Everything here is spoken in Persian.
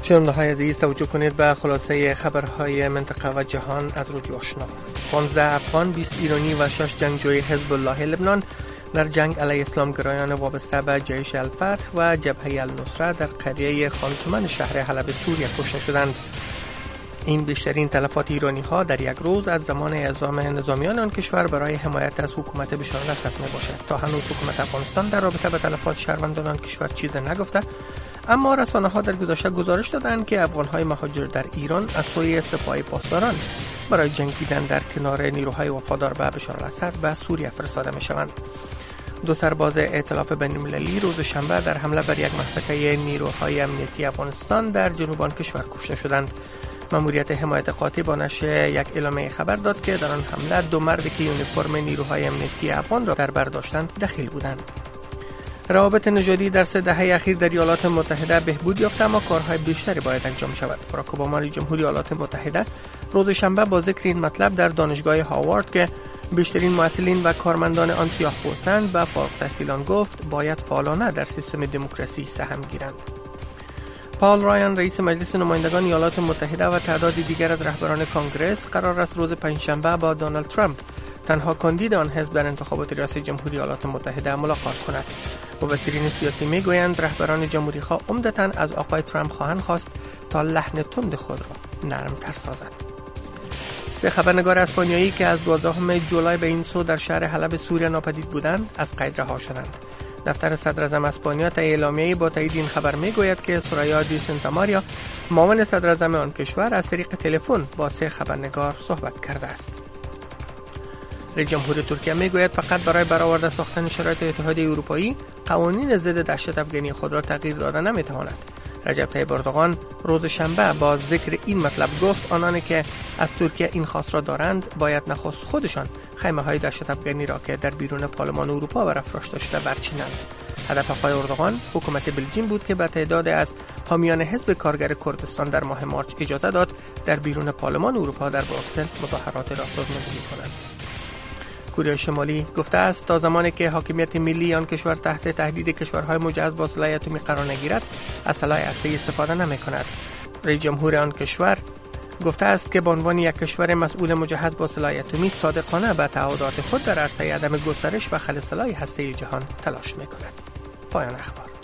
شنونده‌های عزیز، توجه کنید به خلاصه خبرهای منطقه و جهان از رادیو آشنا. 15 افغان، 20 ایرانی و 6 جنگجوی حزب الله لبنان در جنگ علیه اسلامگرایان وابسته به جیش الفتح و جبهه النصره در قریه خانتومن شهر حلب سوریه کشته شدند. این بیشترین تلفات ایرانی ها در یک روز از زمان اعزام نظامیان آن کشور برای حمایت از حکومت بشار الاسد می باشد. تا هنوز حکومت افغانستان در رابطه با تلفات شهروندان آن کشور چیز نگفته، اما رسانه ها در گذشته گزارش دادند که افغان های مهاجر در ایران از سوی سپاه پاسداران برای جنگیدن در کنار نیروهای وفادار به بشار الاسد به سوریه فرستاده می شوند. 2 سرباز ائتلاف بین‌المللی روز شنبه در حمله بر یک محطه نیروهای امنیتی افغانستان در جنوب آن کشور کشته شدند. ماموریت حمایت قاطع با نشر یک اعلامیه خبر داد که در آن حمله 2 مرد که یونیفرم نیروهای امنیتی افغان را در بر داشتند دخیل بودند. روابط نژادی در 3 دهه اخیر در ایالات متحده بهبود یافته، اما کارهای بیشتری باید انجام شود. باراک اوباما رئیس جمهوری ایالات متحده روز شنبه با ذکر این مطلب در دانشگاه هاوارد که بیشترین مسئولین و کارمندان آن سیاه‌پوستند به فارغ التحصیلان گفت باید فعالانه در سیستم دموکراسی سهم گیرند. پال رایان رئیس مجلس نمایندگان ایالات متحده و تعدادی دیگر از رهبران کانگرس قرار است روز پنجشنبه با دونالد ترامپ، تنها کاندید آن حزب در انتخابات ریاست جمهوری ایالات متحده، ملاقات کند. مبصرین سیاسی میگویند رهبران جمهوری‌خواه عمدتاً از آقای ترامپ خواهند خواست تا لحن تند خود را نرم‌تر سازد. 3 خبرنگار اسپانیایی که از 12 جولای به این سو در شهر حلب سوریه ناپدید بودند از قید رها شدند. دفتر صدراعظم اسپانیا طی اعلامیه‌ای با تایید این خبر میگوید که سورایا دی سنتاماریا، معاون صدراعظم آن کشور، از طریق تلفن با 3 خبرنگار صحبت کرده است. رئیس جمهور ترکیه میگوید فقط برای برآورده ساختن شرایط اتحادیه اروپایی قوانین ضد دهشت افغانی خود را تغییر دادن نمیتواند. رجب طیب اردوغان روز شنبه با ذکر این مطلب گفت آنانی که از ترکیه این خواست را دارند باید نخست خودشان خیمه‌های دهشت افغانی را که در بیرون پارلمان اروپا برافراشته شده برچینند. هدف آقای اردوغان حکومت بلژیم بود که به تعداد از حامیان حزب کارگر کردستان در ماه مارس اجازه داد در بیرون پارلمان اروپا در بروکسل مظاهرات را سازماندهی کنند. کره شمالی گفته است تا زمانی که حاکمیت ملی آن کشور تحت تهدید کشورهای مجهز با سلاح اتمی قرار نگیرد، از سلاح هسته‌ای استفاده نمی‌کند. رئیس جمهور آن کشور گفته است که به عنوان یک کشور مسئول مجهز با سلاح اتمی صادقانه به تعهدات خود در عرصه عدم گسترش و خلع سلاح هسته‌ای جهان تلاش می‌کند. پایان اخبار.